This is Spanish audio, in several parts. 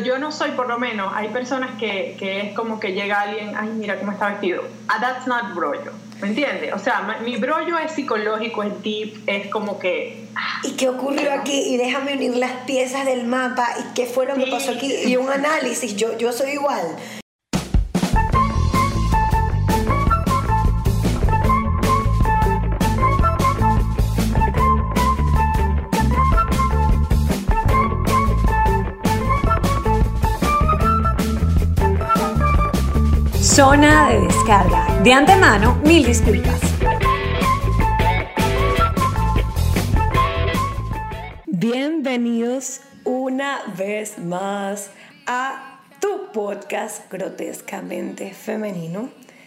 yo no soy, por lo menos, hay personas que es como que llega alguien, ay, mira cómo está vestido. That's not brollo, ¿me entiendes? O sea, mi brollo es psicológico, es deep, es como que... ¿Y qué ocurrió aquí? Y déjame unir las piezas del mapa, y qué fue lo que pasó aquí, y un análisis. Yo soy igual. Zona de descarga. De antemano, mil disculpas. Bienvenidos una vez más a tu podcast grotescamente femenino.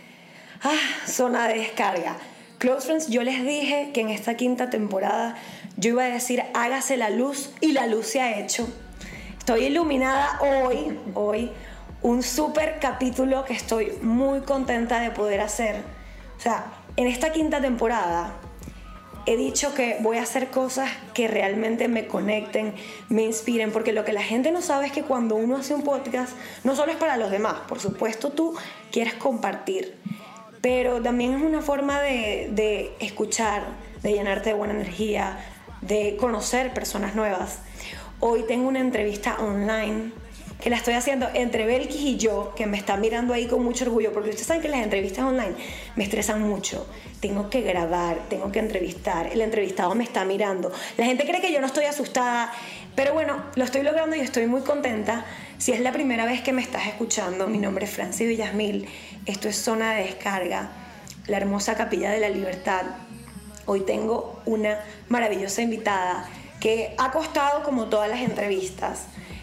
Zona de descarga. Close Friends, yo les dije que en esta quinta temporada yo iba a decir hágase la luz, y la luz se ha hecho. Estoy iluminada hoy. Un súper capítulo que estoy muy contenta de poder hacer. O sea, en esta quinta temporada he dicho que voy a hacer cosas que realmente me conecten, me inspiren, porque lo que la gente no sabe es que cuando uno hace un podcast, no solo es para los demás, por supuesto tú quieres compartir, pero también es una forma de escuchar, de llenarte de buena energía, de conocer personas nuevas. Hoy tengo una entrevista online que la estoy haciendo entre Belkis y yo, que me está mirando ahí con mucho orgullo, porque ustedes saben que las entrevistas online me estresan mucho. Tengo que grabar, tengo que entrevistar, el entrevistado me está mirando. La gente cree que yo no estoy asustada, pero bueno, lo estoy logrando y estoy muy contenta. Si es la primera vez que me estás escuchando, mi nombre es Francis Villasmil, esto es Zona de Descarga, la hermosa Capilla de la Libertad. Hoy tengo una maravillosa invitada que ha costado, como todas las entrevistas,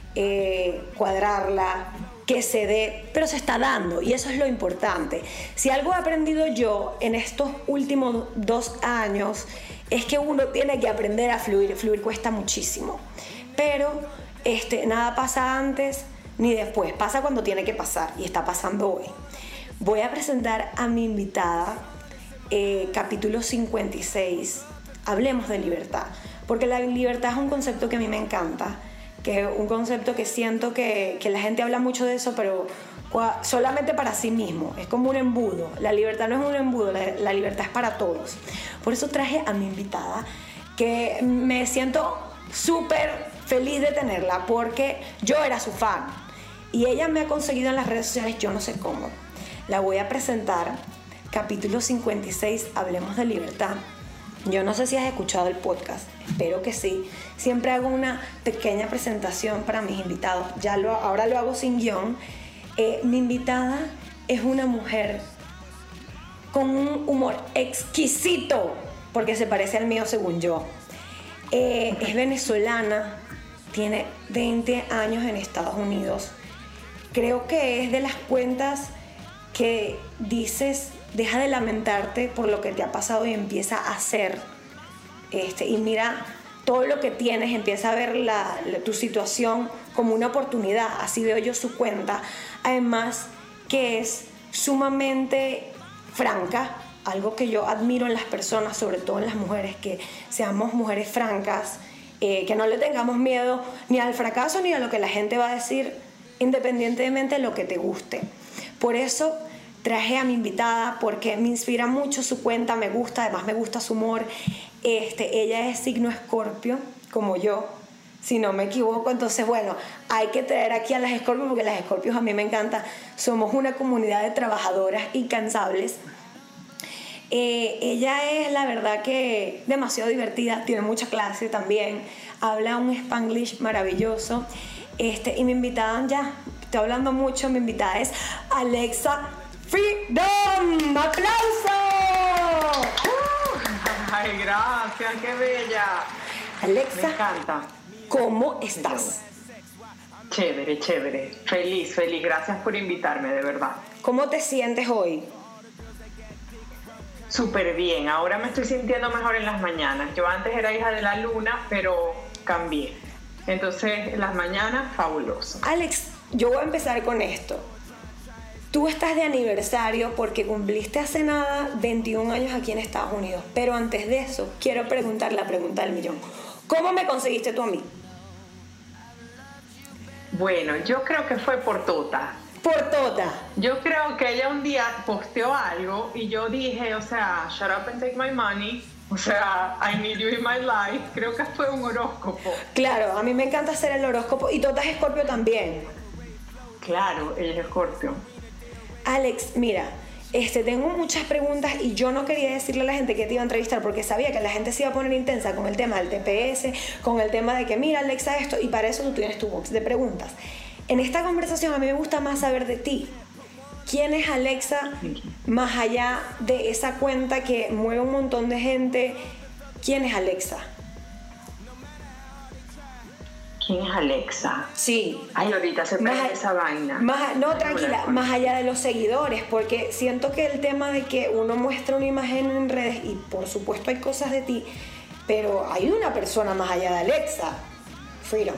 cuadrarla, que se dé, pero se está dando, y eso es lo importante. Si algo he aprendido yo en estos últimos 2 años es que uno tiene que aprender a fluir. Fluir cuesta muchísimo, pero nada pasa antes ni después, pasa cuando tiene que pasar, y está pasando hoy. Voy a presentar a mi invitada, capítulo 56, hablemos de libertad, porque la libertad es un concepto que a mí me encanta, que es un concepto que siento que la gente habla mucho de eso, pero solamente para sí mismo. Es como un embudo. La libertad no es un embudo, la libertad es para todos. Por eso traje a mi invitada, que me siento súper feliz de tenerla, porque yo era su fan y ella me ha conseguido en las redes sociales, yo no sé cómo. La voy a presentar. Capítulo 56, hablemos de libertad. Yo no sé si has escuchado el podcast, espero que sí. Siempre hago una pequeña presentación para mis invitados. Ahora lo hago sin guión. Mi invitada es una mujer con un humor exquisito, porque se parece al mío según yo. Es venezolana, tiene 20 años en Estados Unidos. Creo que es de las cuentas que dices, deja de lamentarte por lo que te ha pasado y empieza a hacer. Y mira todo lo que tienes, empieza a ver tu situación como una oportunidad. Así veo yo su cuenta. Además que es sumamente franca, algo que yo admiro en las personas, sobre todo en las mujeres, que seamos mujeres francas, que no le tengamos miedo ni al fracaso ni a lo que la gente va a decir, independientemente de lo que te guste. Por eso traje a mi invitada, porque me inspira mucho su cuenta, me gusta, además me gusta su humor. Ella es signo Escorpio, como yo, si no me equivoco. Entonces, bueno, hay que traer aquí a las Escorpios, porque las Escorpios a mí me encantan. Somos una comunidad de trabajadoras incansables. Ella es, la verdad, que demasiado divertida, tiene mucha clase también, habla un Spanglish maravilloso. Y mi invitada, ya estoy hablando mucho, mi invitada es Alexa Freedom. ¡Aplauso! Ay, gracias, qué bella. Alexa, me encanta. ¿Cómo estás? Chévere. Feliz. Gracias por invitarme, de verdad. ¿Cómo te sientes hoy? Súper bien. Ahora me estoy sintiendo mejor en las mañanas. Yo antes era hija de la luna, pero cambié. Entonces, en las mañanas, fabuloso. Alex, yo voy a empezar con esto. Tú estás de aniversario porque cumpliste hace nada 21 años aquí en Estados Unidos. Pero antes de eso, quiero preguntar la pregunta del millón. ¿Cómo me conseguiste tú a mí? Bueno, yo creo que fue por Tota. Por Tota. Yo creo que ella un día posteó algo y yo dije, o sea, shut up and take my money. O sea, I need you in my life. Creo que fue un horóscopo. Claro, a mí me encanta hacer el horóscopo. Y Tota es Escorpio también. Claro, ella es Escorpio. Alex, mira, tengo muchas preguntas y yo no quería decirle a la gente que te iba a entrevistar porque sabía que la gente se iba a poner intensa con el tema del TPS, con el tema de que mira Alexa esto, y para eso tú tienes tu box de preguntas. En esta conversación a mí me gusta más saber de ti. ¿Quién es Alexa más allá de esa cuenta que mueve un montón de gente? ¿Quién es Alexa? ¿Quién es Alexa? Sí. Ay, ahorita se prende esa vaina. No, tranquila, más allá de los seguidores, porque siento que el tema de que uno muestra una imagen en redes, y por supuesto hay cosas de ti, pero hay una persona más allá de Alexa. Freedom.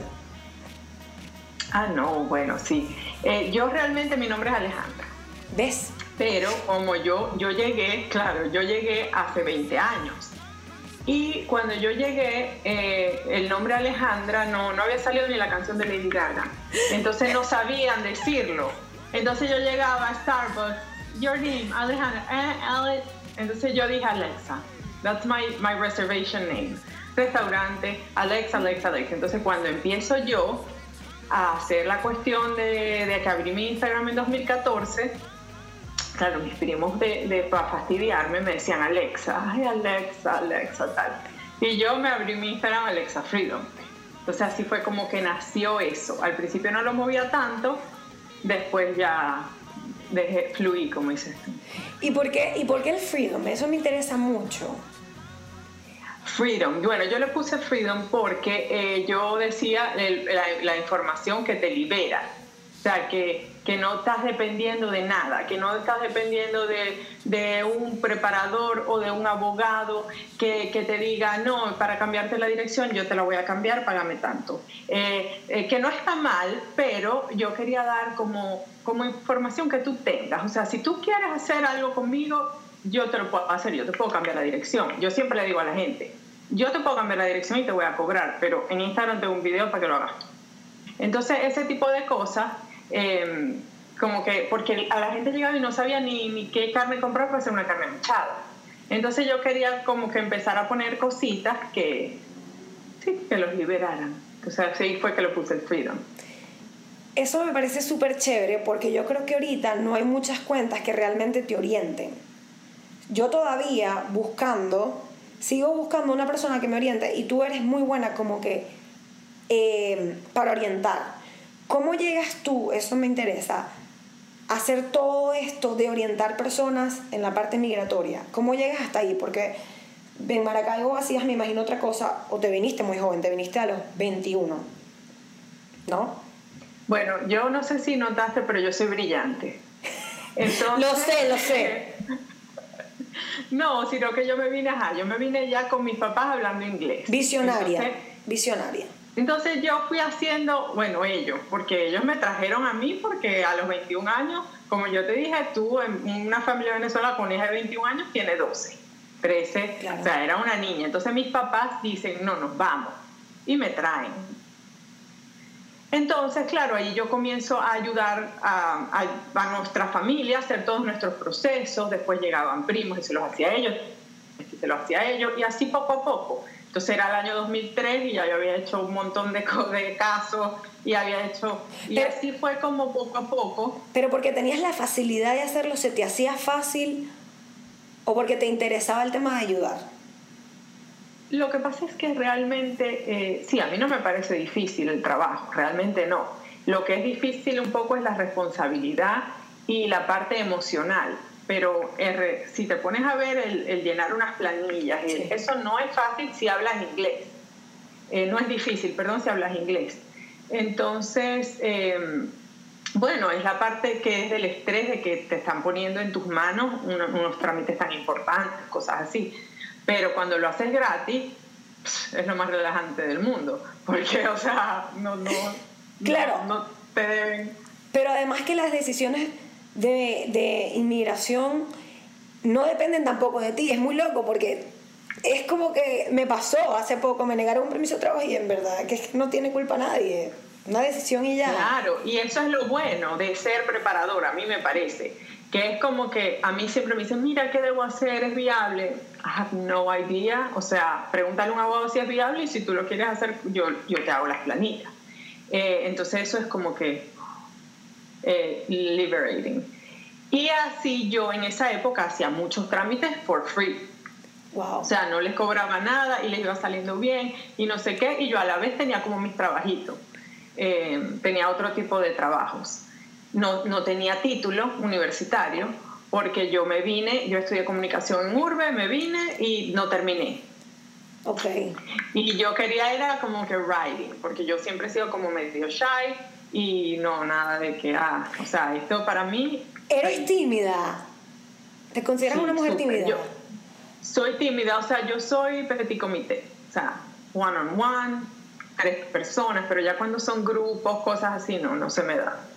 Ah, no, bueno, sí. Yo realmente, mi nombre es Alejandra. ¿Ves? Pero como yo llegué, claro, yo llegué hace 20 años. Y cuando yo llegué, el nombre Alejandra no había salido ni la canción de Lady Gaga. Entonces no sabían decirlo. Entonces yo llegaba a Starbucks, your name, Alejandra, Alex. Entonces yo dije Alexa. That's my reservation name. Restaurante, Alexa. Entonces cuando empiezo yo a hacer la cuestión de que abrí mi Instagram en 2014, claro, mis primos para fastidiarme me decían Alexa, ay Alexa, tal. Y yo me abrí mi Instagram Alexa Freedom. Entonces así fue como que nació eso. Al principio no lo movía tanto, después ya dejé fluir, como dices tú. ¿Y por qué el Freedom? Eso me interesa mucho. Freedom, bueno, yo le puse Freedom porque yo decía la información que te libera. O sea, que no estás dependiendo de nada, que no estás dependiendo de un preparador o de un abogado que te diga, no, para cambiarte la dirección yo te la voy a cambiar, págame tanto. Que no está mal, pero yo quería dar como información que tú tengas. O sea, si tú quieres hacer algo conmigo, yo te lo puedo hacer, yo te puedo cambiar la dirección. Yo siempre le digo a la gente, yo te puedo cambiar la dirección y te voy a cobrar, pero en Instagram tengo un video para que lo hagas tú. Entonces, ese tipo de cosas... como que porque a la gente llegaba y no sabía ni qué carne comprar para hacer una carne mechada. Entonces yo quería como que empezar a poner cositas que los liberaran. O sea, así fue que lo puse el Freedom. Eso me parece súper chévere porque yo creo que ahorita no hay muchas cuentas que realmente te orienten. Yo todavía sigo buscando una persona que me oriente, y tú eres muy buena como que para orientar. ¿Cómo llegas tú, eso me interesa, a hacer todo esto de orientar personas en la parte migratoria? ¿Cómo llegas hasta ahí? Porque en Maracaibo hacías, me imagino, otra cosa, o te viniste muy joven, te viniste a los 21, ¿no? Bueno, yo no sé si notaste, pero yo soy brillante. Entonces, lo sé. No, sino que yo me vine ya con mis papás hablando inglés. Visionaria. Entonces yo fui haciendo, bueno, porque ellos me trajeron a mí, porque a los 21 años, como yo te dije, tú en una familia venezolana con hija de 21 años tiene 12, 13, claro. O sea, era una niña. Entonces mis papás dicen, no, nos vamos, y me traen. Entonces, claro, ahí yo comienzo a ayudar a nuestra familia a hacer todos nuestros procesos. Después llegaban primos y se los hacía a ellos, y así poco a poco. Entonces era el año 2003 y ya yo había hecho un montón de casos y así fue como poco a poco. ¿Pero porque tenías la facilidad de hacerlo, se te hacía fácil, o porque te interesaba el tema de ayudar? Lo que pasa es que realmente, sí, a mí no me parece difícil el trabajo, realmente no. Lo que es difícil un poco es la responsabilidad y la parte emocional. Pero si te pones a ver el llenar unas planillas, sí. Eso no es fácil si hablas inglés. No es difícil, perdón, si hablas inglés. Entonces, bueno, es la parte que es del estrés de que te están poniendo en tus manos unos trámites tan importantes, cosas así. Pero cuando lo haces gratis, es lo más relajante del mundo. Porque, o sea, claro. no te deben... Pero además que las decisiones de inmigración no dependen tampoco de ti. Es muy loco porque es como que me pasó hace poco, me negaron un permiso de trabajo y en verdad que no tiene culpa nadie. Una decisión y ya. Claro, y eso es lo bueno de ser preparadora, a mí me parece. Que es como que a mí siempre me dicen, mira, ¿qué debo hacer? ¿Es viable? I have no idea. O sea, pregúntale a un abogado si es viable y si tú lo quieres hacer, yo te hago las planillas. Entonces eso es como que liberating. Y así yo en esa época hacía muchos trámites for free. Wow. O sea, no les cobraba nada y les iba saliendo bien y no sé qué. Y yo a la vez tenía como mis trabajitos. Tenía otro tipo de trabajos. No tenía título universitario porque yo estudié comunicación en Urbe, me vine y no terminé. Okay. Y yo era como que writing, porque yo siempre he sido como medio shy y no, nada de que, o sea, esto para mí... ¿Eres tímida? ¿Te consideras una mujer tímida? Yo soy tímida, o sea, yo soy petit comité, o sea, one on one, 3 personas, pero ya cuando son grupos, cosas así, no se me da.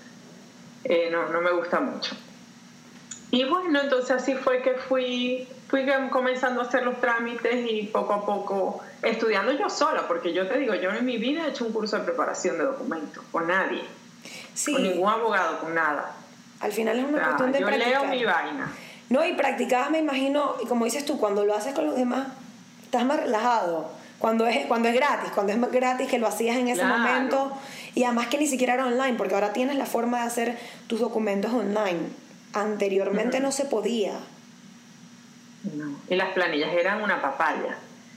No me gusta mucho. Y bueno, entonces así fue que fui comenzando a hacer los trámites y poco a poco estudiando yo sola, porque yo te digo, yo en mi vida he hecho un curso de preparación de documentos con nadie, sí. Con ningún abogado, con nada. Al final es una cuestión de practicar. Yo leo mi vaina. No, y practicabas, me imagino, y como dices tú, cuando lo haces con los demás, estás más relajado. Cuando es gratis, que lo hacías en ese momento, y además que ni siquiera era online, porque ahora tienes la forma de hacer tus documentos online. Anteriormente no se podía. No. Y las planillas eran una papaya.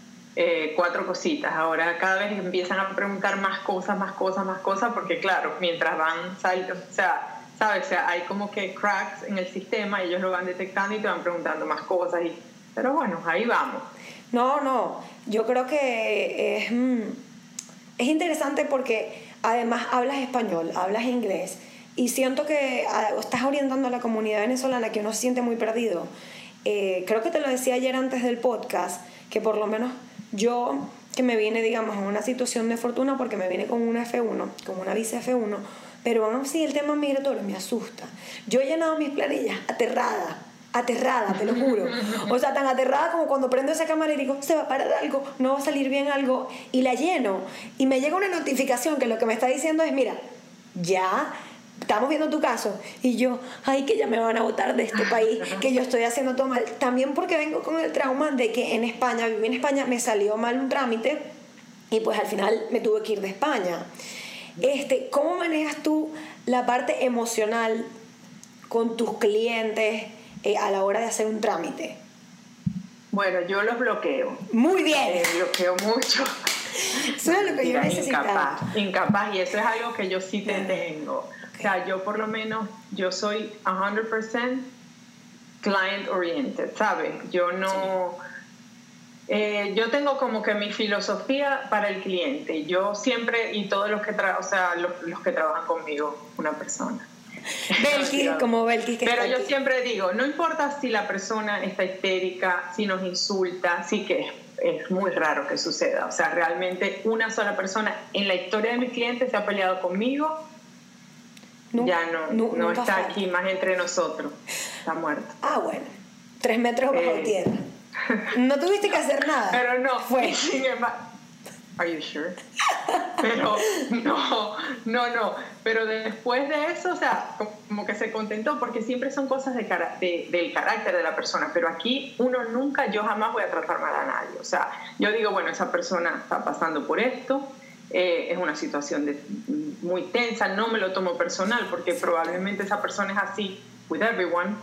4 cositas. Ahora cada vez empiezan a preguntar más cosas, porque claro, mientras van saliendo, o sea, ¿sabes? O sea, hay como que cracks en el sistema y ellos lo van detectando y te van preguntando más cosas. Pero bueno, ahí vamos. No, yo creo que es interesante porque además hablas español, hablas inglés y siento que estás orientando a la comunidad venezolana que uno se siente muy perdido. Creo que te lo decía ayer antes del podcast, que por lo menos yo, que me vine, digamos, en una situación de fortuna porque me vine con una F1, con una visa F1, pero aún así el tema migratorio me asusta. Yo he llenado mis planillas aterrada, te lo juro. O sea, tan aterrada como cuando prendo esa cámara y digo, se va a parar algo, no va a salir bien algo, y la lleno. Y me llega una notificación que lo que me está diciendo es, mira, ya estamos viendo tu caso. Y yo, ay, que ya me van a botar de este país, que yo estoy haciendo todo mal. También porque vengo con el trauma de que viví en España, me salió mal un trámite y pues al final me tuve que ir de España. ¿Cómo manejas tú la parte emocional con tus clientes a la hora de hacer un trámite? Bueno, yo los bloqueo. Muy bien. Bloqueo mucho. Eso es lo que yo necesitaba. Incapaz, y eso es algo que yo sí tengo. O sea, yo por lo menos, yo soy 100% client oriented, ¿sabes? Yo no... yo tengo como que mi filosofía para el cliente. Yo siempre, y todos los que los que trabajan conmigo, una persona. Como Belkis que pero está yo aquí. Siempre digo, no importa si la persona está histérica, si nos insulta, sí que es muy raro que suceda. O sea, realmente una sola persona en la historia de mis clientes se ha peleado conmigo. Ya no está falta. Aquí más entre nosotros. Está muerto. Bueno. 3 metros bajo tierra. No tuviste que hacer nada. Pero no. Fue. Are you sure? Pero no. Pero después de eso, o sea, como que se contentó, porque siempre son cosas del carácter de la persona. Pero aquí yo jamás voy a tratar mal a nadie. O sea, yo digo, bueno, esa persona está pasando por esto. Es una situación muy tensa, no me lo tomo personal porque probablemente esa persona es así with everyone,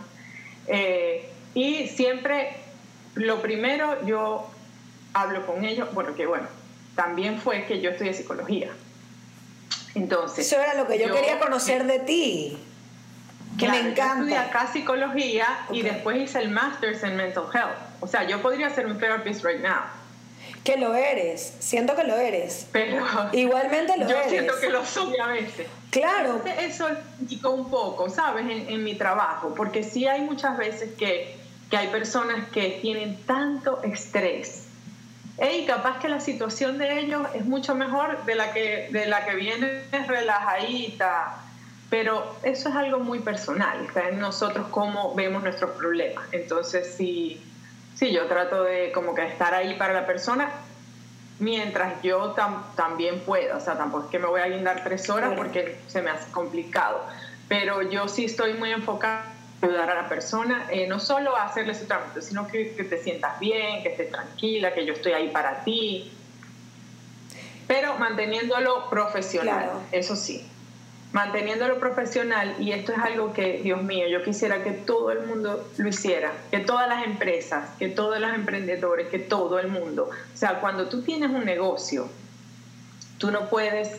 y siempre lo primero yo hablo con ellos, también fue que yo estudié psicología, entonces eso era lo que yo quería conocer de ti, que me encanta. Yo estudié acá psicología y después hice el Masters en Mental Health, o sea, yo podría ser un therapist right now. Que lo eres, siento que lo eres. Pero igualmente lo eres. Yo siento que lo soy a veces. Claro. Entonces, eso indicó un poco, ¿sabes? En mi trabajo, porque sí hay muchas veces que hay personas que tienen tanto estrés. Y capaz que la situación de ellos es mucho mejor de la que viene relajadita, pero eso es algo muy personal, está en nosotros cómo vemos nuestros problemas. Entonces, sí, yo trato de como que estar ahí para la persona mientras yo también pueda. O sea, tampoco es que me voy a guindar 3 horas porque se me hace complicado. Pero yo sí estoy muy enfocada en ayudar a la persona, no solo a hacerle su trámite, sino que te sientas bien, que estés tranquila, que yo estoy ahí para ti. Pero manteniéndolo profesional, claro. Eso sí. Manteniéndolo profesional, y esto es algo que, Dios mío, yo quisiera que todo el mundo lo hiciera, que todas las empresas, que todos los emprendedores, que todo el mundo. O sea, cuando tú tienes un negocio, tú no puedes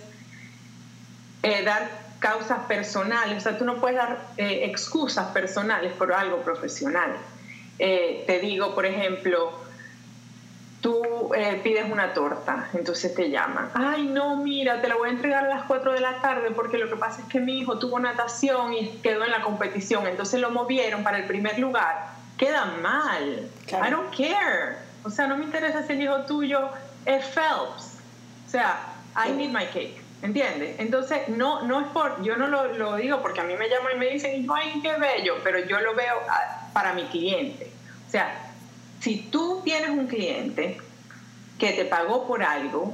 dar causas personales, o sea, tú no puedes dar excusas personales por algo profesional. Te digo, por ejemplo, tú pides una torta, entonces te llaman. Ay, no, mira, te la voy a entregar a las 4 de la tarde porque lo que pasa es que mi hijo tuvo natación y quedó en la competición, entonces lo movieron para el primer lugar. Queda mal. Claro. I don't care. O sea, no me interesa si el hijo tuyo es Phelps. O sea, I need my cake. ¿Entiendes? Entonces, no es por... Yo no lo digo porque a mí me llaman y me dicen, ¡ay, qué bello! Pero yo lo veo para mi cliente. O sea, si tú tienes un cliente que te pagó por algo,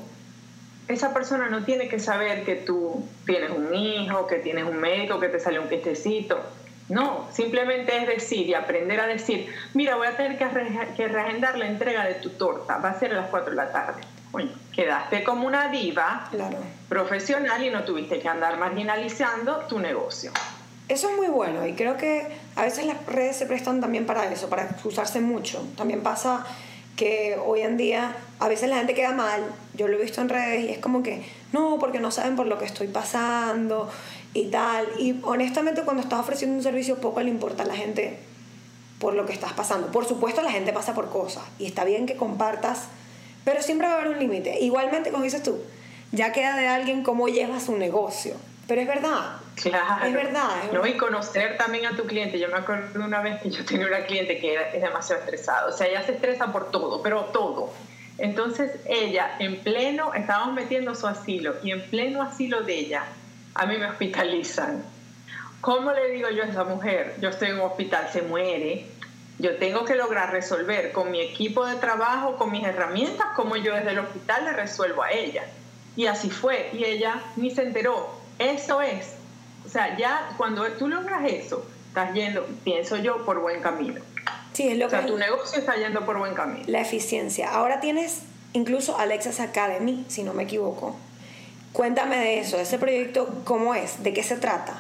esa persona no tiene que saber que tú tienes un hijo, que tienes un médico, que te sale un quiestecito. No, simplemente es decir y aprender a decir, mira, voy a tener que reagendar la entrega de tu torta, va a ser a las 4 de la tarde. Bueno, quedaste como una diva profesional y no tuviste que andar marginalizando tu negocio. Eso es muy bueno y creo que a veces las redes se prestan también para eso, para excusarse mucho. También pasa que hoy en día a veces la gente queda mal, yo lo he visto en redes y es como que no, porque no saben por lo que estoy pasando y tal. Y honestamente cuando estás ofreciendo un servicio poco le importa a la gente por lo que estás pasando. Por supuesto la gente pasa por cosas y está bien que compartas, pero siempre va a haber un límite. Igualmente, como dices tú, ya queda de alguien cómo lleva su negocio. Pero es verdad. Claro. Es verdad. No, y conocer también a tu cliente. Yo me acuerdo de una vez que yo tenía una cliente que es demasiado estresada. O sea, ella se estresa por todo, pero todo. Entonces, ella, estábamos metiendo su asilo, y en pleno asilo de ella, a mí me hospitalizan. ¿Cómo le digo yo a esa mujer? Yo estoy en un hospital, se muere. Yo tengo que lograr resolver con mi equipo de trabajo, con mis herramientas, como yo desde el hospital le resuelvo a ella. Y así fue. Y ella ni se enteró. Eso es. O sea, ya cuando tú logras eso, estás yendo, pienso yo, por buen camino. Sí, es lo que... O sea, tu negocio está yendo por buen camino. La eficiencia. Ahora tienes incluso Alexa's Academy, si no me equivoco. Cuéntame de eso, de ese proyecto, ¿cómo es? ¿De qué se trata?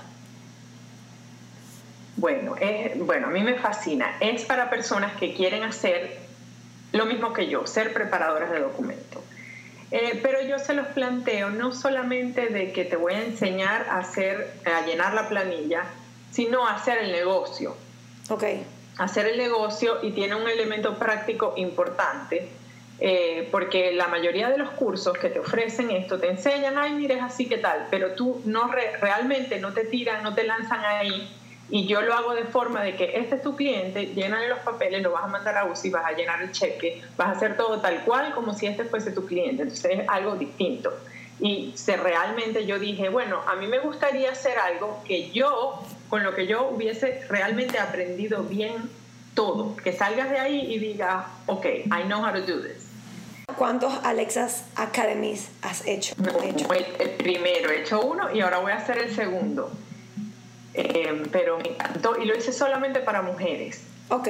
Bueno, a mí me fascina. Es para personas que quieren hacer lo mismo que yo, ser preparadoras de documentos. Pero yo se los planteo no solamente de que te voy a enseñar a llenar la planilla, sino a hacer el negocio. Okay. Hacer el negocio, y tiene un elemento práctico importante, porque la mayoría de los cursos que te ofrecen esto te enseñan, ay, mira, es así, ¿qué tal? Pero tú realmente no te tiran, no te lanzan ahí. Y yo lo hago de forma de que este es tu cliente, llénale los papeles, lo vas a mandar a UCI, vas a llenar el cheque, vas a hacer todo tal cual como si este fuese tu cliente. Entonces es algo distinto. Y realmente yo dije, bueno, a mí me gustaría hacer algo que con lo que yo hubiese realmente aprendido bien todo. Que salgas de ahí y digas, ok, I know how to do this. ¿Cuántos Alexa's Academies has hecho? El primero, he hecho uno y ahora voy a hacer el segundo. Pero me encantó y lo hice solamente para mujeres. Ok.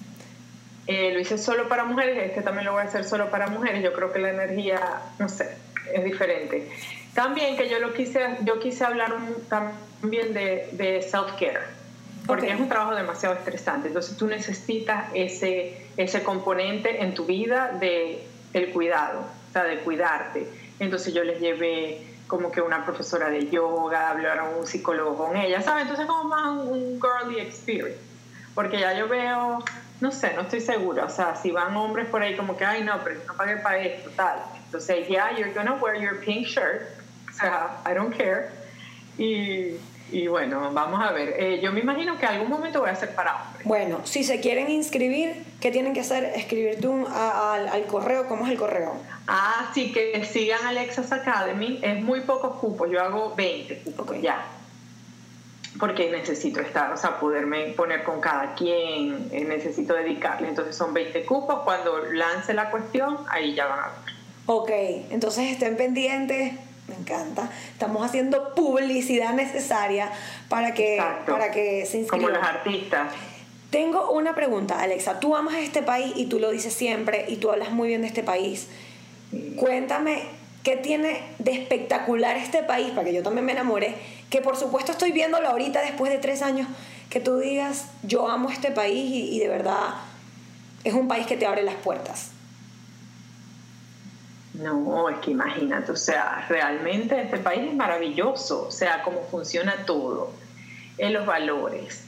Lo hice solo para mujeres, también lo voy a hacer solo para mujeres. Yo creo que la energía, no sé, es diferente. También que yo quise hablar también de self-care, porque es un trabajo demasiado estresante. Entonces tú necesitas ese componente en tu vida del cuidado, o sea, de cuidarte. Entonces yo les llevé como que una profesora de yoga, hablaron un psicólogo con ella, ¿sabes? Entonces como más un girly experience, porque ya yo veo, no sé, no estoy segura, o sea, si van hombres por ahí como que, ay no, pero no pagué para esto, tal, entonces you're gonna wear your pink shirt, o sea, I don't care, y bueno, vamos a ver, yo me imagino que algún momento voy a hacer para hombres. Bueno, si se quieren inscribir, ¿qué tienen que hacer? Escribirte al correo. ¿Cómo es el correo? Sí, que sigan Alexa's Academy. Es muy pocos cupos, yo hago 20 cupos ya, porque necesito poderme poner con cada quien, necesito dedicarle. Entonces son 20 cupos. Cuando lance la cuestión, ahí ya van a ver. Ok, entonces estén pendientes. Me encanta. Estamos haciendo publicidad necesaria para que se inscriban. Como los artistas. Tengo una pregunta, Alexa. Tú amas este país y tú lo dices siempre y tú hablas muy bien de este país. Sí. Cuéntame, ¿qué tiene de espectacular este país? Para que yo también me enamore. Que por supuesto estoy viéndolo ahorita después de 3 años. Que tú digas, yo amo este país y de verdad es un país que te abre las puertas. No, es que imagínate, o sea, realmente este país es maravilloso, o sea, cómo funciona todo, los valores,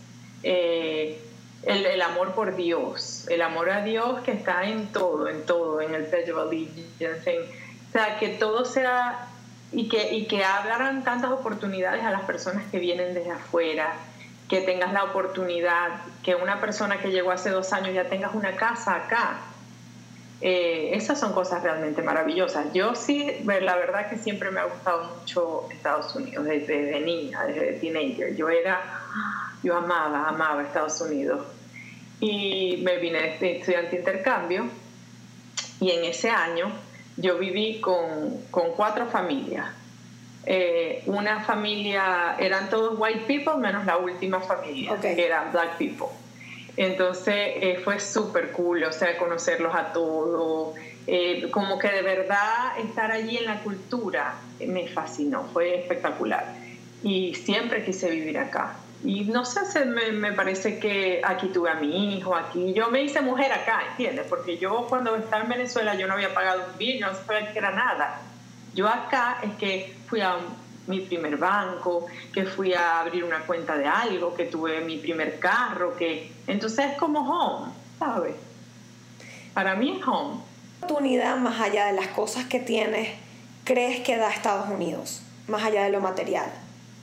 el amor por Dios, el amor a Dios que está en todo, en el Pledge of Allegiance, o sea, que todo sea, y que abran tantas oportunidades a las personas que vienen desde afuera, que tengas la oportunidad, que una persona que llegó hace 2 años ya tengas una casa acá. Esas son cosas realmente maravillosas. Yo sí, la verdad que siempre me ha gustado mucho Estados Unidos, desde niña, desde teenager. Yo amaba Estados Unidos. Y me vine de estudiante de intercambio y en ese año yo viví con 4 familias. Una familia, eran todos white people, menos la última familia, que eran black people. Entonces fue súper cool, o sea, conocerlos a todos, como que de verdad estar allí en la cultura me fascinó, fue espectacular y siempre quise vivir acá. Y no sé, me parece que aquí tuve a mi hijo, aquí yo me hice mujer acá, ¿entiendes? Porque yo cuando estaba en Venezuela yo no había pagado un bill, no sabía que era nada. Yo acá es que fui a mi primer banco, que fui a abrir una cuenta de algo, que tuve mi primer carro, que entonces es como home, ¿sabes? Para mí es home. ¿Qué oportunidad más allá de las cosas que tienes crees que da Estados Unidos, más allá de lo material?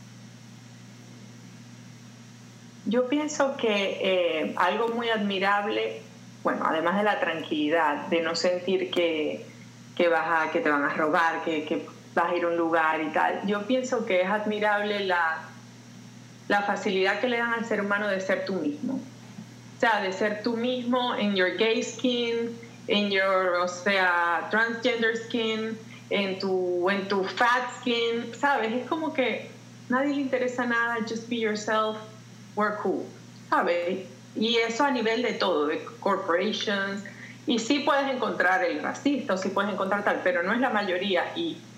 Yo pienso que algo muy admirable, bueno, además de la tranquilidad, de no sentir que te van a robar, que vas a ir a un lugar y tal. Yo pienso que es admirable la facilidad que le dan al ser humano de ser tú mismo. O sea, de ser tú mismo en your gay skin, en your, o sea, transgender skin, en tu fat skin, ¿sabes? Es como que nadie le interesa nada, just be yourself, we're cool, ¿sabes? Y eso a nivel de todo, de corporations. Y sí puedes encontrar el racista, o sí puedes encontrar tal, pero no es la mayoría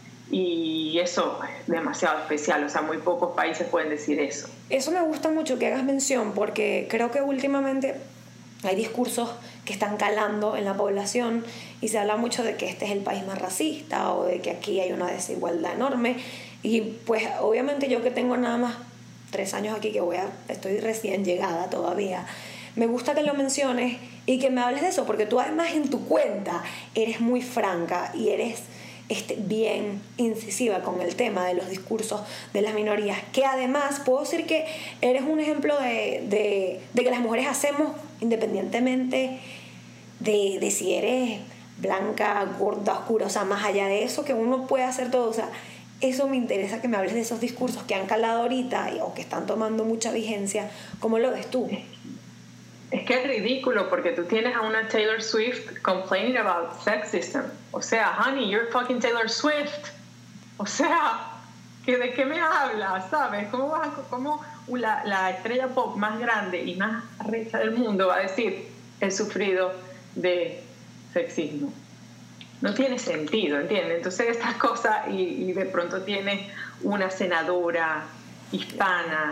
y eso es demasiado especial, o sea, muy pocos países pueden decir eso. Eso me gusta mucho que hagas mención porque creo que últimamente hay discursos que están calando en la población y se habla mucho de que este es el país más racista o de que aquí hay una desigualdad enorme y pues obviamente yo que tengo nada más 3 años aquí, estoy recién llegada todavía, me gusta que lo menciones y que me hables de eso porque tú además en tu cuenta eres muy franca y eres bien incisiva con el tema de los discursos de las minorías, que además puedo decir que eres un ejemplo de que las mujeres hacemos independientemente de si eres blanca, gorda, oscura, o sea, más allá de eso que uno puede hacer todo, o sea, eso me interesa que me hables de esos discursos que han calado ahorita o que están tomando mucha vigencia. ¿Cómo lo ves tú? Es que es ridículo porque tú tienes a una Taylor Swift complaining about sexism. O sea, honey, you're fucking Taylor Swift. O sea, ¿de qué me hablas? ¿Sabes? ¿Cómo la estrella pop más grande y más recha del mundo va a decir he sufrido de sexismo? No tiene sentido, ¿entiendes? Entonces estas cosas y de pronto tienes una senadora hispana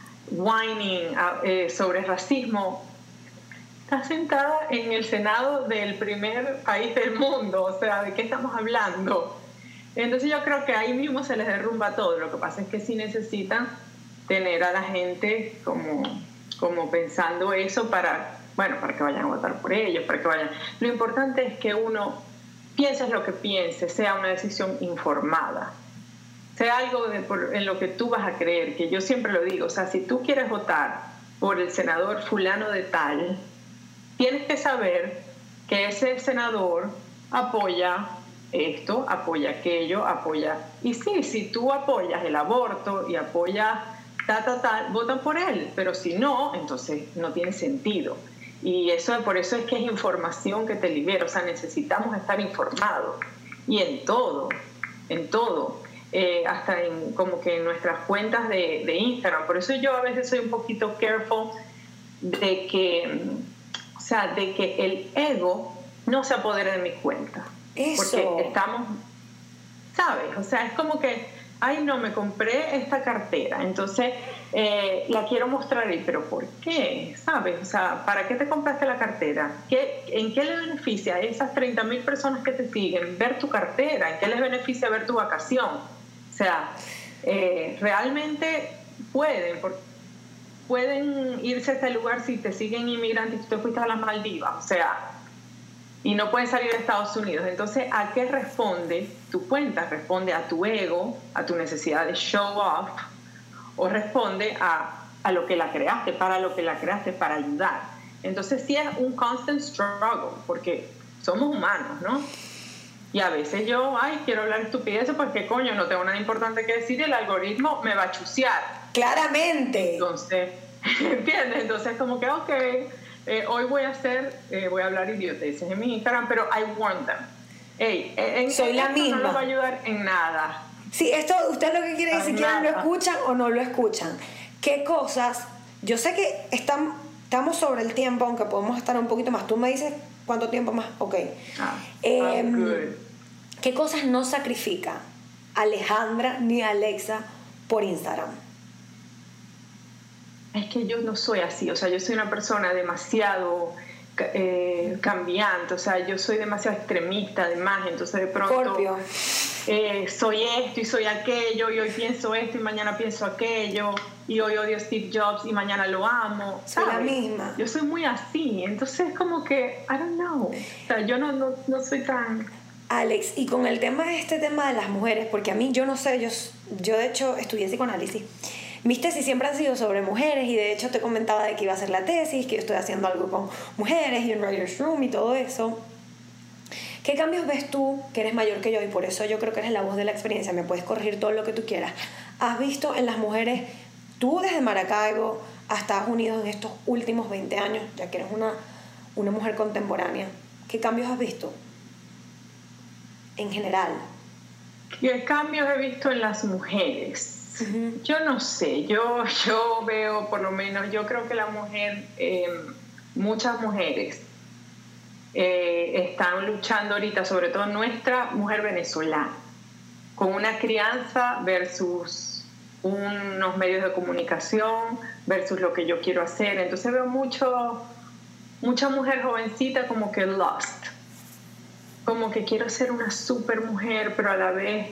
whining sobre racismo. Está sentada en el Senado del primer país del mundo, o sea, ¿de qué estamos hablando? Entonces yo creo que ahí mismo se les derrumba todo. Lo que pasa es que sí necesitan tener a la gente como pensando eso para que vayan a votar por ellos, para que vayan. Lo importante es que uno pienses lo que pienses, sea una decisión informada, sea algo en lo que tú vas a creer, que yo siempre lo digo, o sea, si tú quieres votar por el senador fulano de tal, tienes que saber que ese senador apoya esto, apoya aquello, apoya... Y sí, si tú apoyas el aborto y apoyas votan por él, pero si no, entonces no tiene sentido. Y por eso es que es información que te libera, o sea, necesitamos estar informados. y en todo, hasta en como que en nuestras cuentas de Instagram. Por eso yo a veces soy un poquito careful de que, o sea, de que el ego no se apodere de mi cuenta. Eso. Porque estamos, ¿sabes? O sea, es como que, ay, no, me compré esta cartera, entonces la quiero mostrar ahí, pero ¿por qué? ¿Sabes? O sea, ¿para qué te compraste la cartera? ¿En qué le beneficia a esas 30,000 personas que te siguen ver tu cartera? ¿En qué les beneficia ver tu vacación? O sea, realmente pueden irse a este lugar si te siguen inmigrantes y tú te fuiste a las Maldivas, o sea, y no pueden salir de Estados Unidos. Entonces, ¿a qué responde tu cuenta? ¿Responde a tu ego, a tu necesidad de show off, o responde a lo que la creaste, para lo que la creaste, para ayudar? Entonces sí es un constant struggle, porque somos humanos, ¿no? Y a veces yo, quiero hablar estupideces porque, coño, no tengo nada importante que decir y el algoritmo me va a chusear. Claramente. Entonces, ¿entiendes? Entonces como que, hoy voy a hablar idioteces en mi Instagram, pero I warn them. Soy la misma. No les va a ayudar en nada. Sí, esto, usted lo que quiere es si quieren lo escuchan o no lo escuchan. ¿Qué cosas? Yo sé que estamos sobre el tiempo, aunque podemos estar un poquito más. Tú me dices cuánto tiempo más. Ok. Good. ¿Qué cosas no sacrifica Alejandra ni Alexa por Instagram? Es que yo no soy así, o sea, yo soy una persona demasiado cambiante, o sea, yo soy demasiado extremista además, entonces de pronto Scorpio. Soy esto y soy aquello, y hoy pienso esto y mañana pienso aquello, y hoy odio a Steve Jobs y mañana lo amo, ¿sabes? Soy la misma. Yo soy muy así, entonces como que, I don't know, o sea, yo no soy tan... Alex, y con el tema de las mujeres, porque a mí, yo no sé, yo de hecho estudié psicoanálisis. Mis tesis siempre han sido sobre mujeres y de hecho te comentaba de que iba a hacer la tesis, que yo estoy haciendo algo con mujeres y un writer's room y todo eso. ¿Qué cambios ves tú, que eres mayor que yo y por eso yo creo que eres la voz de la experiencia, me puedes corregir todo lo que tú quieras, has visto en las mujeres, tú desde Maracaibo a Estados Unidos en estos últimos 20 años, ya que eres una mujer contemporánea, ¿qué cambios has visto? En general. ¿Qué cambios he visto en las mujeres? Uh-huh. Yo no sé, yo veo, por lo menos, yo creo que la mujer, muchas mujeres están luchando ahorita, sobre todo nuestra mujer venezolana, con una crianza versus unos medios de comunicación versus lo que yo quiero hacer. Entonces veo mucha mujer jovencita como que lost, como que quiero ser una super mujer, pero a la vez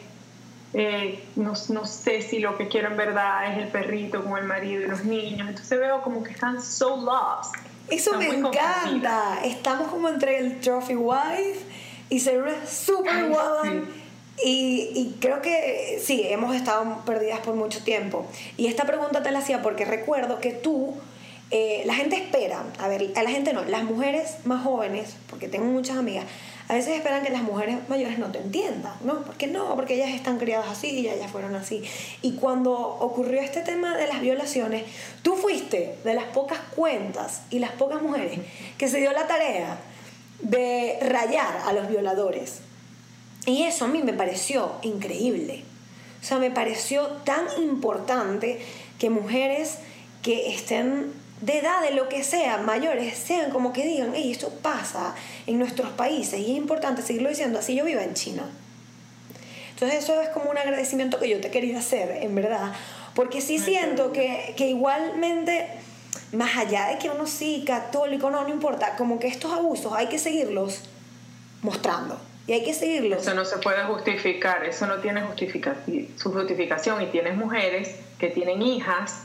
no sé si lo que quiero en verdad es el perrito con el marido y los niños. Entonces veo como que están so lost. Eso me encanta. Estamos como entre el trophy wife y ser una super woman. Sí. Y creo que sí, hemos estado perdidas por mucho tiempo. Y esta pregunta te la hacía porque recuerdo que tú, la gente espera, a la gente no, las mujeres más jóvenes, porque tengo muchas amigas, a veces esperan que las mujeres mayores no te entiendan, ¿no? ¿Por qué no? Porque ellas están criadas así y ellas fueron así. Y cuando ocurrió este tema de las violaciones, tú fuiste de las pocas cuentas y las pocas mujeres que se dio la tarea de rayar a los violadores. Y eso a mí me pareció increíble. O sea, me pareció tan importante que mujeres que estén de edad, de lo que sea, mayores, sean como que digan, hey, esto pasa en nuestros países y es importante seguirlo diciendo, así yo viva en China. Entonces eso es como un agradecimiento que yo te quería hacer, en verdad, porque sí siento que igualmente, más allá de que uno sí, católico, no importa, como que estos abusos hay que seguirlos mostrando y hay que seguirlos. Eso no se puede justificar, eso no tiene su justificación, y tienes mujeres que tienen hijas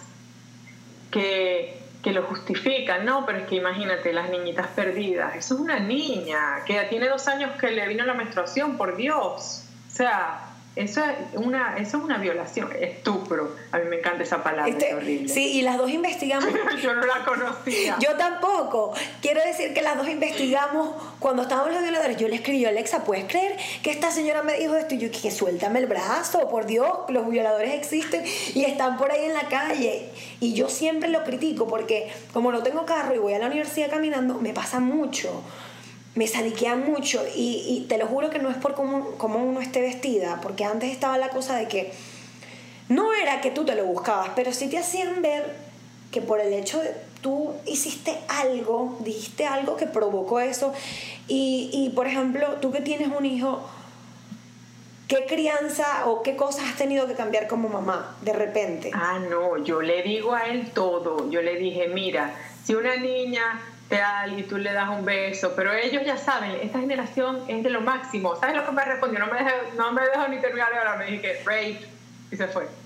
que lo justifican, no, pero es que imagínate las niñitas perdidas, eso es una niña que tiene 2 años que le vino la menstruación, por Dios, o sea, eso es una violación, estupro, a mí me encanta esa palabra, es horrible. Sí, y las dos investigamos. Yo no la conocía. Yo tampoco. Quiero decir que las dos investigamos cuando estábamos los violadores. Yo le escribí a Alexa, ¿puedes creer que esta señora me dijo esto? Y yo, que suéltame el brazo, por Dios, los violadores existen y están por ahí en la calle. Y yo siempre lo critico porque como no tengo carro y voy a la universidad caminando, me pasa mucho. me saliquean mucho y te lo juro que no es por cómo uno esté vestida, porque antes estaba la cosa de que no era que tú te lo buscabas, pero sí te hacían ver que por el hecho de tú hiciste algo, dijiste algo que provocó eso y por ejemplo, tú que tienes un hijo, ¿qué crianza o qué cosas has tenido que cambiar como mamá de repente? No, yo le digo a él todo. Yo le dije, mira, si una niña te da y tú le das un beso, pero ellos ya saben, esta generación es de lo máximo. ¿Sabes lo que me respondió? No me dejó ni terminar de hablar, me dije, rape, y se fue.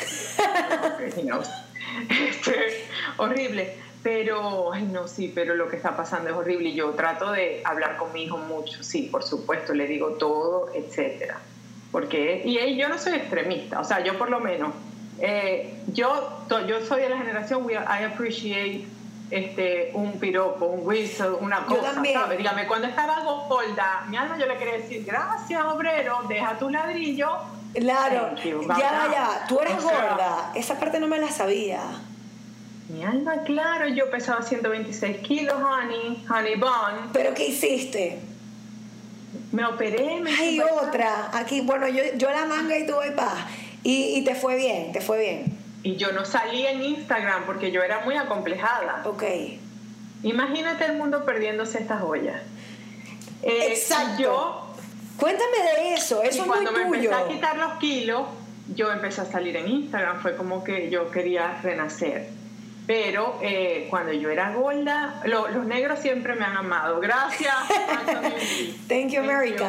Horrible. Pero, pero lo que está pasando es horrible y yo trato de hablar con mi hijo mucho, sí, por supuesto, le digo todo, etcétera. Porque, yo no soy extremista, o sea, yo por lo menos, yo soy de la generación, I appreciate un piropo, un whistle, una cosa, ¿sabes? Dígame, cuando estaba gorda, mi alma yo le quería decir, gracias, obrero, deja tu ladrillo. Claro, ya, tú eres gorda, esa parte no me la sabía. Mi alma, claro, yo pesaba 126 kilos, honey bun. ¿Pero qué hiciste? Me operé, Hay otra, aquí, bueno, yo la manga y tú voy paz. Y te fue bien. Y yo no salí en Instagram porque yo era muy acomplejada. Ok. Imagínate el mundo perdiéndose estas joyas. Exacto. Cuéntame de eso, eso es muy tuyo. Cuando me empecé a quitar los kilos, yo empecé a salir en Instagram, fue como que yo quería renacer. Pero cuando yo era gorda, los negros siempre me han amado. Gracias. Thank you, America.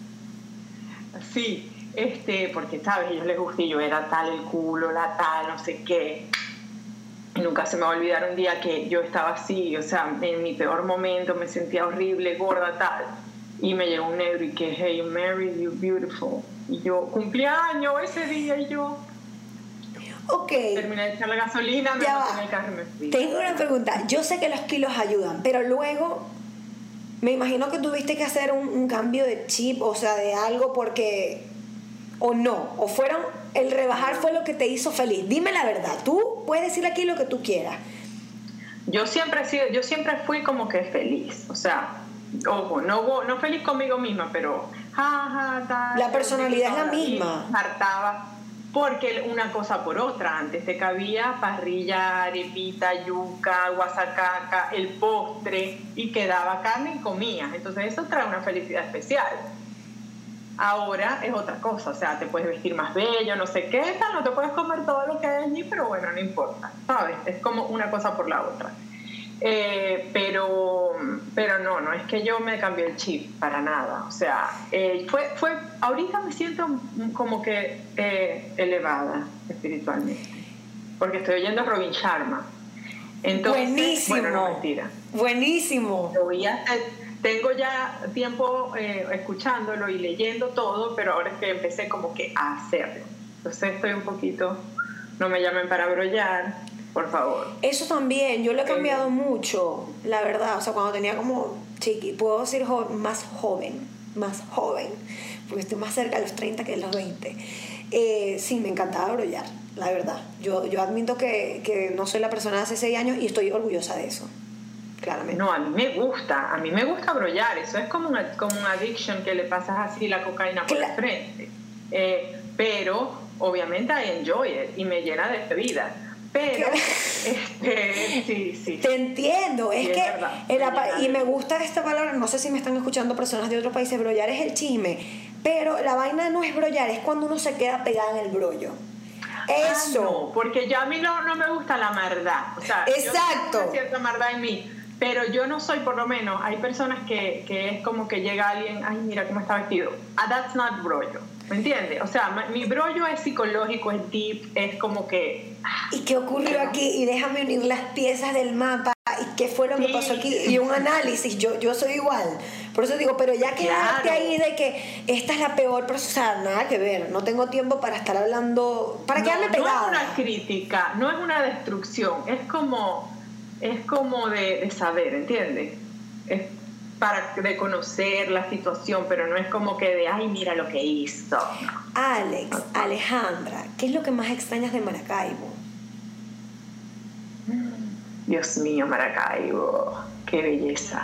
Sí. Porque, ¿sabes? A ellos les gusta y yo era tal el culo, la tal, no sé qué. Y nunca se me va a olvidar un día que yo estaba así, o sea, en mi peor momento, me sentía horrible, gorda, tal. Y me llegó un negro y que, hey, Mary, you beautiful. Y yo, cumpleaños ese día y yo... Ok. Terminé de echar la gasolina, me metí en el carro y me fui. Tengo una pregunta. Yo sé que los kilos ayudan, pero luego... Me imagino que tuviste que hacer un cambio de chip, o sea, de algo porque... O no, o fueron, el rebajar fue lo que te hizo feliz. Dime la verdad, tú puedes decir aquí lo que tú quieras. Yo siempre fui como que feliz, o sea, ojo, no feliz conmigo misma, pero tal. La personalidad es la misma. Hartaba, porque una cosa por otra, antes te cabía parrilla, arepita, yuca, guasacaca, el postre, y quedaba carne y comías, entonces eso trae una felicidad especial. Ahora es otra cosa, o sea, te puedes vestir más bello, no sé qué, tal, no te puedes comer todo lo que hay allí, pero bueno, no importa, ¿sabes? Es como una cosa por la otra. Pero no es que yo me cambié el chip, para nada. O sea, ahorita me siento como que elevada espiritualmente, porque estoy oyendo a Robin Sharma. Entonces, buenísimo. Bueno, no, mentira. Buenísimo. Tengo ya tiempo escuchándolo y leyendo todo, pero ahora es que empecé como que a hacerlo. Entonces estoy un poquito, no me llamen para brollar, por favor. Eso también, yo lo he cambiado mucho, la verdad. O sea, cuando tenía como puedo decir más joven, porque estoy más cerca de los 30 que de los 20. Sí, me encantaba brollar, la verdad. Yo admito que no soy la persona de hace 6 años y estoy orgullosa de eso. Claramente. No, a mí me gusta brollar, eso es como un addiction que le pasas así la cocaína por la frente, pero obviamente I enjoy it y me llena de vida, pero sí. Te entiendo, es que verdad, y me gusta esta palabra, no sé si me están escuchando personas de otros países, brollar es el chisme, pero la vaina no es brollar, es cuando uno se queda pegada en el brollo. Eso. No, porque ya a mí no me gusta la maldad, o sea, exacto. Yo tengo cierta maldad en mí. Pero yo no soy, por lo menos, hay personas que es como que llega alguien, ay, mira cómo está vestido. That's not brollo, ¿me entiendes? O sea, mi brollo es psicológico, es deep, es como que... ¿Y qué ocurrió aquí? Y déjame unir las piezas del mapa, ¿y qué fue lo que pasó aquí? Y un análisis, yo soy igual. Por eso digo, pero ya quedaste ahí de que esta es la peor persona, o sea, nada que ver, no tengo tiempo para estar hablando, para quedarme pegada. No es una crítica, no es una destrucción, es como de saber, ¿entiendes? Es de conocer la situación, pero no es como que de, ay, mira lo que hizo. Alejandra, ¿qué es lo que más extrañas de Maracaibo? Dios mío, Maracaibo, qué belleza.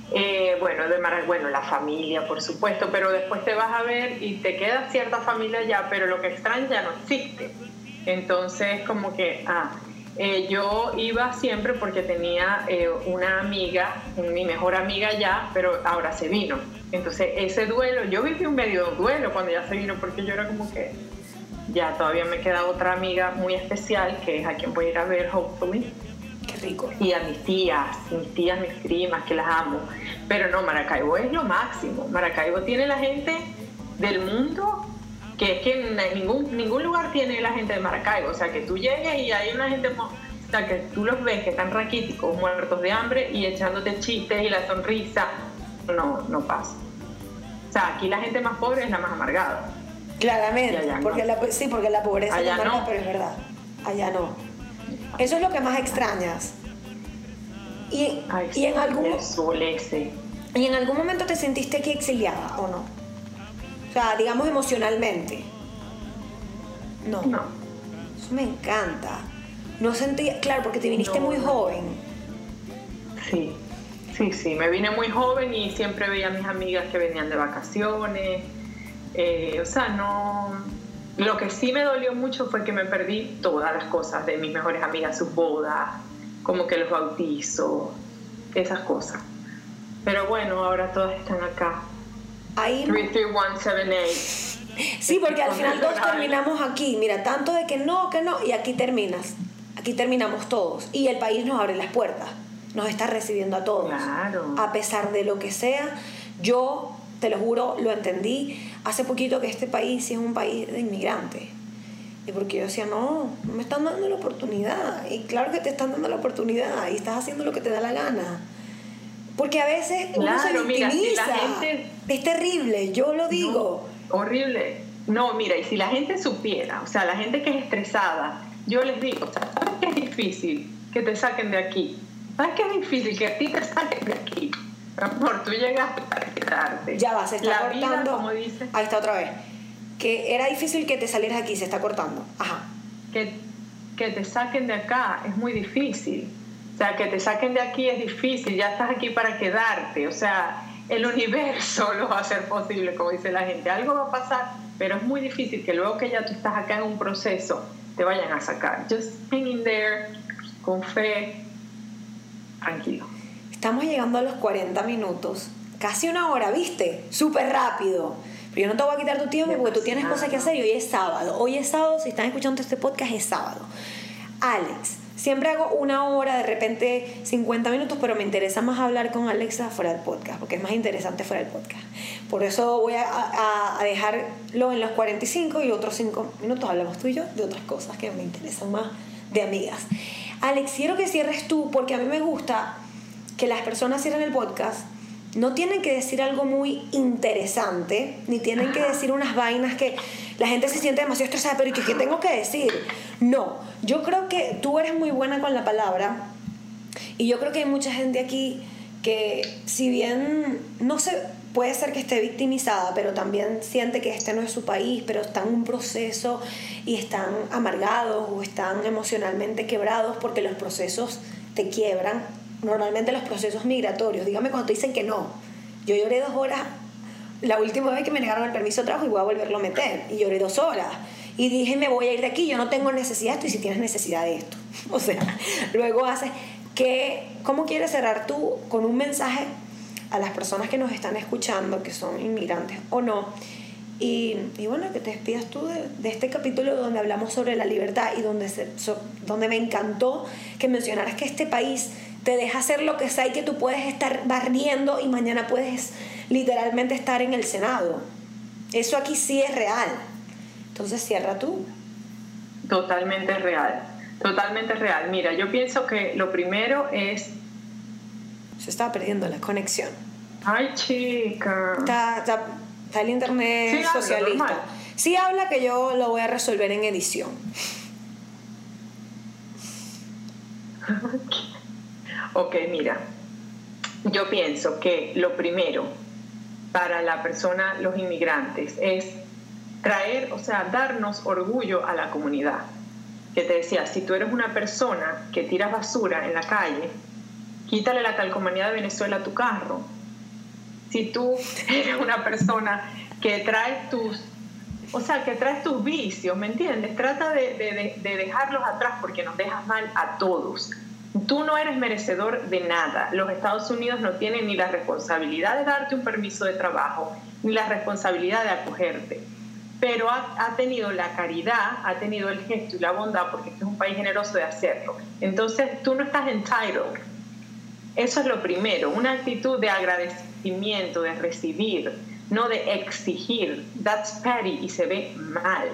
Bueno, la familia, por supuesto, pero después te vas a ver y te queda cierta familia ya, pero lo que extrañas ya no existe. Entonces, como que, yo iba siempre porque tenía una amiga, mi mejor amiga ya, pero ahora se vino. Entonces, ese duelo, yo viví un medio duelo cuando ya se vino, porque yo era como que, ya todavía me queda otra amiga muy especial, que es a quien voy a ir a ver, hopefully. Qué rico. Y a mis tías, mis primas, que las amo. Pero no, Maracaibo es lo máximo. Maracaibo tiene la gente del mundo, que es que ningún lugar tiene la gente de Maracaibo. O sea, que tú llegues y hay una gente, o sea, que tú los ves que están raquíticos, muertos de hambre y echándote chistes y la sonrisa. No pasa. O sea, aquí la gente más pobre es la más amargada. Claramente, porque no. porque la pobreza allá es amarga, no. pero es verdad. Allá no. Eso es lo que más extrañas. Y en algún momento te sentiste aquí exiliada, ¿o no? O sea, digamos emocionalmente. No. Eso me encanta. No sentí, claro, porque te viniste muy joven. Sí, me vine muy joven y siempre veía a mis amigas que venían de vacaciones. O sea, no... Lo que sí me dolió mucho fue que me perdí todas las cosas de mis mejores amigas, sus bodas, como que los bautizos, esas cosas. Pero bueno, ahora todas están acá. Ahí 33178. Sí, porque al final todos terminamos aquí. Mira, tanto de que no, y aquí terminas. Aquí terminamos todos. Y el país nos abre las puertas. Nos está recibiendo a todos. Claro. A pesar de lo que sea, yo, te lo juro, lo entendí hace poquito que este país sí es un país de inmigrantes. Y porque yo decía, no me están dando la oportunidad. Y claro que te están dando la oportunidad y estás haciendo lo que te da la gana. Porque a veces uno se victimiza. Mira, si la gente... Es terrible, yo lo digo. No, horrible. No, mira, y si la gente supiera, o sea, la gente que es estresada, yo les digo, ¿sabes qué es difícil? Que te saquen de aquí. ¿Sabes qué es difícil? Que a ti te saquen de aquí. Amor, tú llegaste para quedarte. Ya va, se está cortando. Vida, como dice, ahí está otra vez. Que era difícil que te salieras aquí, se está cortando. Ajá. Que te saquen de acá es muy difícil. O sea, que te saquen de aquí es difícil. Ya estás aquí para quedarte. O sea, el universo lo va a hacer posible, como dice la gente. Algo va a pasar, pero es muy difícil que luego que ya tú estás acá en un proceso, te vayan a sacar. Just hang in there, con fe, tranquilo. Estamos llegando a los 40 minutos. Casi una hora, ¿viste? Súper rápido. Pero yo no te voy a quitar tu tiempo porque tú tienes cosas que hacer y hoy es sábado. Hoy es sábado, si están escuchando este podcast es sábado. Alex, siempre hago una hora, de repente 50 minutos, pero me interesa más hablar con Alexa fuera del podcast, porque es más interesante fuera del podcast. Por eso voy a dejarlo en los 45 y otros 5 minutos hablamos tú y yo de otras cosas que me interesan más de amigas. Alex, quiero que cierres tú, porque a mí me gusta que las personas cierren el podcast. No tienen que decir algo muy interesante, ni tienen que decir unas vainas que la gente se siente demasiado estresada, pero ¿qué tengo que decir? No, yo creo que tú eres muy buena con la palabra y yo creo que hay mucha gente aquí que, si bien no sé, puede ser que esté victimizada, pero también siente que este no es su país, pero están en un proceso y están amargados o están emocionalmente quebrados porque los procesos te quiebran. Normalmente los procesos migratorios, dígame cuando te dicen que no. Yo lloré 2 horas la última vez que me negaron el permiso de trabajo y voy a volverlo a meter, y lloré 2 horas y dije, me voy a ir de aquí, yo no tengo necesidad de esto, y si tienes necesidad de esto, o sea, luego haces que, ¿cómo quieres cerrar tú con un mensaje a las personas que nos están escuchando, que son inmigrantes o no? Y bueno, que te despidas tú de este capítulo donde hablamos sobre la libertad y donde me encantó que mencionaras que este país te deja hacer lo que sea y que tú puedes estar barriendo y mañana puedes literalmente estar en el Senado. Eso aquí sí es real. Entonces cierra tú. Totalmente real. Mira, yo pienso que lo primero es... Se estaba perdiendo la conexión. Ay, chica. Está el internet sí, socialista. Sí habla, que yo lo voy a resolver en edición. Ok, mira, yo pienso que lo primero para la persona, los inmigrantes, es traer, o sea, darnos orgullo a la comunidad. Que te decía, si tú eres una persona que tiras basura en la calle, quítale la calcomanía de Venezuela a tu carro si tú eres una persona que traes tus vicios, ¿me entiendes? Trata de dejarlos atrás porque nos dejas mal a todos. Tú no eres merecedor de nada. Los Estados Unidos no tienen ni la responsabilidad de darte un permiso de trabajo, ni la responsabilidad de acogerte. Pero ha tenido la caridad, ha tenido el gesto y la bondad, porque este es un país generoso de hacerlo. Entonces, tú no estás entitled. Eso es lo primero, una actitud de agradecimiento, de recibir, no de exigir. That's petty y se ve mal.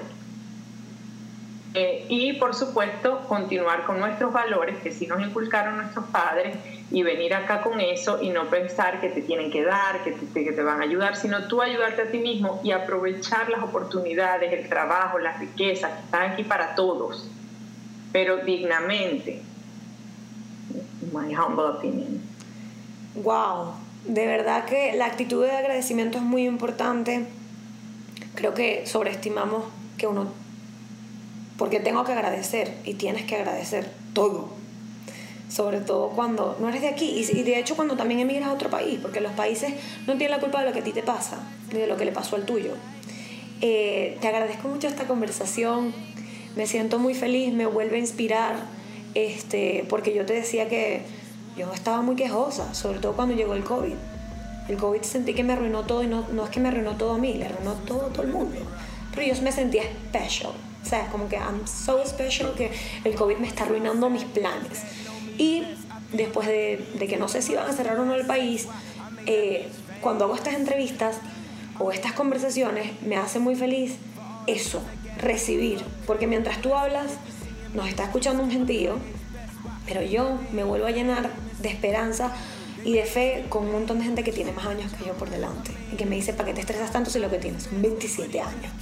Y por supuesto continuar con nuestros valores que sí nos inculcaron nuestros padres y venir acá con eso y no pensar que te tienen que dar, que te van a ayudar, sino tú ayudarte a ti mismo y aprovechar las oportunidades, el trabajo, las riquezas que están aquí para todos, pero dignamente. My humble opinion. Wow, de verdad que la actitud de agradecimiento es muy importante. Creo que sobreestimamos que uno, porque tengo que agradecer y tienes que agradecer todo, sobre todo cuando no eres de aquí y de hecho cuando también emigras a otro país, porque los países no tienen la culpa de lo que a ti te pasa ni de lo que le pasó al tuyo. Te agradezco mucho esta conversación, me siento muy feliz, me vuelve a inspirar, porque yo te decía que yo estaba muy quejosa, sobre todo cuando llegó el COVID. El COVID sentí que me arruinó todo y no es que me arruinó todo a mí, le arruinó todo el mundo, pero yo me sentía special. O sea, como que I'm so special que el COVID me está arruinando mis planes. Y después de que no sé si van a cerrar o no el país, cuando hago estas entrevistas o estas conversaciones, me hace muy feliz eso, recibir. Porque mientras tú hablas, nos está escuchando un gentío, pero yo me vuelvo a llenar de esperanza y de fe con un montón de gente que tiene más años que yo por delante. Y que me dice, ¿para qué te estresas tanto si lo que tienes son 27 años?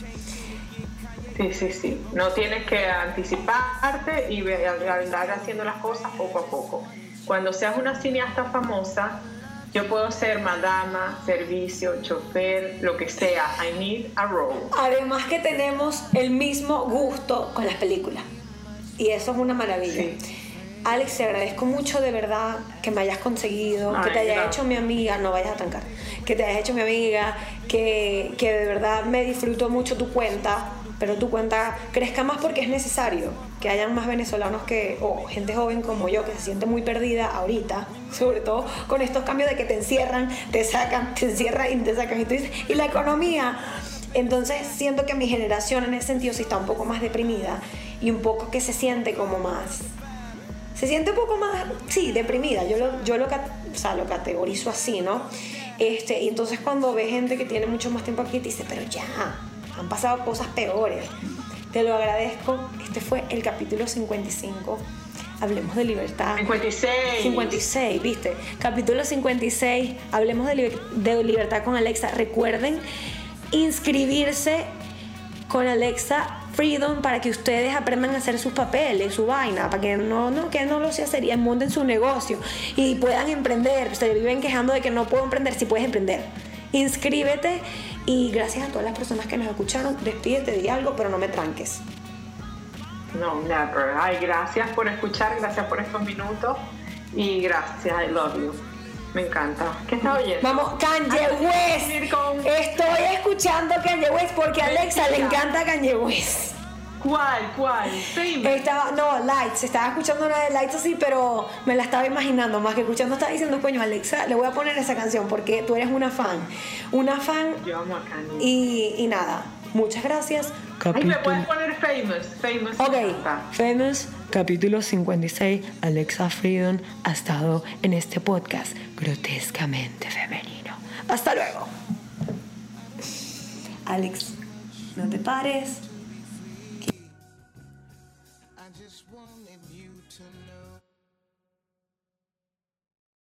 Sí. No tienes que anticiparte y andar haciendo las cosas poco a poco. Cuando seas una cineasta famosa, yo puedo ser madama, servicio, chofer, lo que sea. I need a role. Además que tenemos el mismo gusto con las películas. Y eso es una maravilla. Sí. Alex, te agradezco mucho de verdad que me hayas conseguido, que te haya hecho mi amiga, no vayas a trancar, que te hayas hecho mi amiga, que de verdad me disfruto mucho tu cuenta, pero tu cuenta crezca más porque es necesario que hayan más venezolanos o gente joven como yo que se siente muy perdida ahorita, sobre todo con estos cambios de que te encierran, te sacan, te encierran y te sacan y tú dices, ¿y la economía? Entonces siento que mi generación en ese sentido sí está un poco más deprimida y un poco que se siente como más... Se siente un poco más, sí, deprimida. Yo lo categorizo así, ¿no? Y entonces cuando ve gente que tiene mucho más tiempo aquí, te dice, pero ya, han pasado cosas peores. Te lo agradezco. Este fue el capítulo 55. Hablemos de libertad. 56, ¿viste? Capítulo 56. Hablemos de libertad con Alexa. Recuerden inscribirse con Alexa Freedom para que ustedes aprendan a hacer sus papeles, su vaina, para que no lo sea sería, monten su negocio y puedan emprender. Se viven quejando de que no puedo emprender, si puedes emprender. Inscríbete y gracias a todas las personas que nos escucharon. Despídete, di algo, pero no me tranques. No, never. Ay, gracias por escuchar, gracias por estos minutos y gracias, I love you. Me encanta. ¿Qué estás oyendo? Vamos, Kanye West. Estoy escuchando Kanye West porque a Alexa le encanta Kanye West. ¿Cuál? Lights. Estaba escuchando una de Lights así, pero me la estaba imaginando más que escuchando. Estaba diciendo, coño, Alexa, le voy a poner esa canción porque tú eres una fan. Yo amo a Kanye. Y nada, muchas gracias. Ay, me puedes poner Famous. Ok, Famous, capítulo 56. Alexa Freedom ha estado en este podcast grotescamente femenino. Hasta luego. Alex, no te pares. I just wanted you to know